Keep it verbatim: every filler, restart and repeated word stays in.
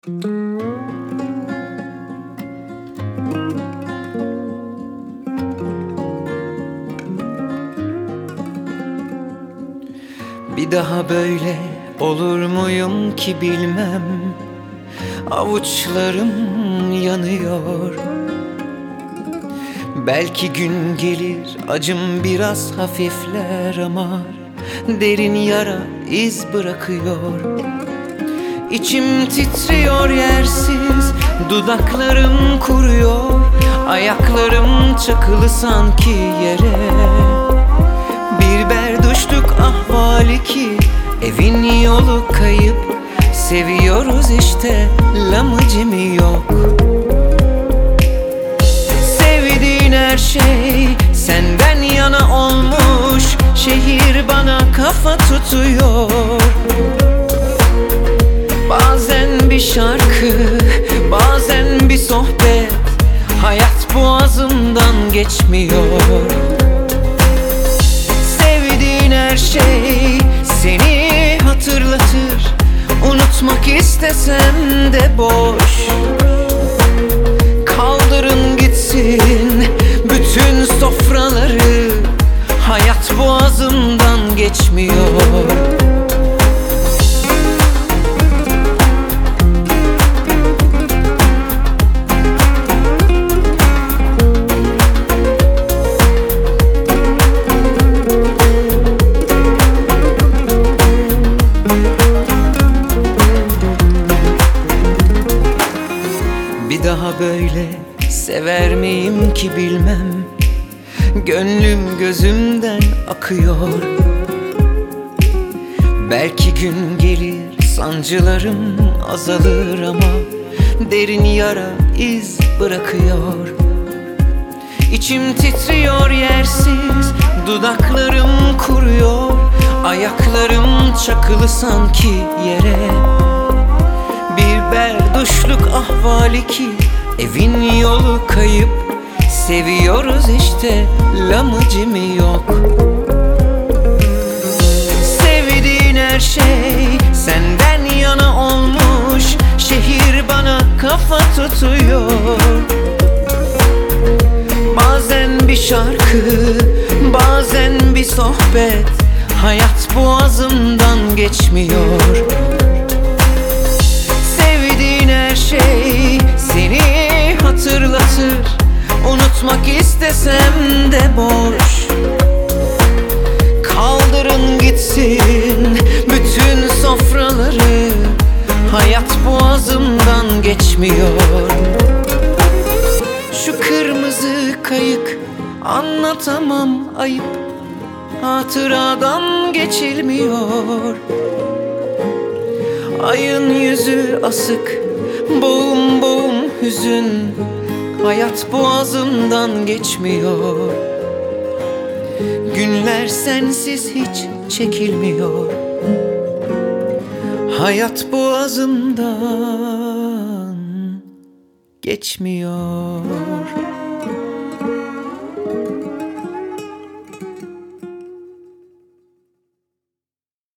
Bir daha böyle olur muyum ki bilmem. Avuçlarım yanıyor. Belki gün gelir acım biraz hafifler ama derin yara iz bırakıyor. İçim titriyor yersiz, dudaklarım kuruyor. Ayaklarım çakılı sanki yere. Bir berduşluk ahvali ki evin yolu kayıp. Seviyoruz işte, lamıcımı yok. Sevdiğin her şey senden yana olmuş. Şehir bana kafa tutuyor. Bazen bir şarkı, bazen bir sohbet. Hayat boğazımdan geçmiyor. Sevdiğin her şey seni hatırlatır. Unutmak istesem de boş. Kaldırın gitsin bütün sofraları. Hayat boğazımdan geçmiyor. Bir daha böyle sever miyim ki bilmem. Gönlüm gözümden akıyor. Belki gün gelir sancılarım azalır ama derin yara iz bırakıyor. İçim titriyor yersiz, dudaklarım kuruyor. Ayaklarım çakılı sanki yere. Bir berduşluk ahvali ki evin yolu kayıp. Seviyoruz işte, lamıcımı yok. Sevdiğin her şey senden yana olmuş. Şehir bana kafa tutuyor. Bazen bir şarkı, bazen bir sohbet. Hayat boğazımdan geçmiyor. Sevdiğin her şey seni hatırlatır. Unutmak istesem de boş. Kaldırın gitsin bütün sofraları. Hayat boğazımdan geçmiyor. Şu kırmızı kayık anlatamam ayıp. Hatıradan geçilmiyor. Ayın yüzü asık, boğum boğum hüzün. Hayat boğazımdan geçmiyor. Günler sensiz hiç çekilmiyor. Hayat boğazımdan geçmiyor.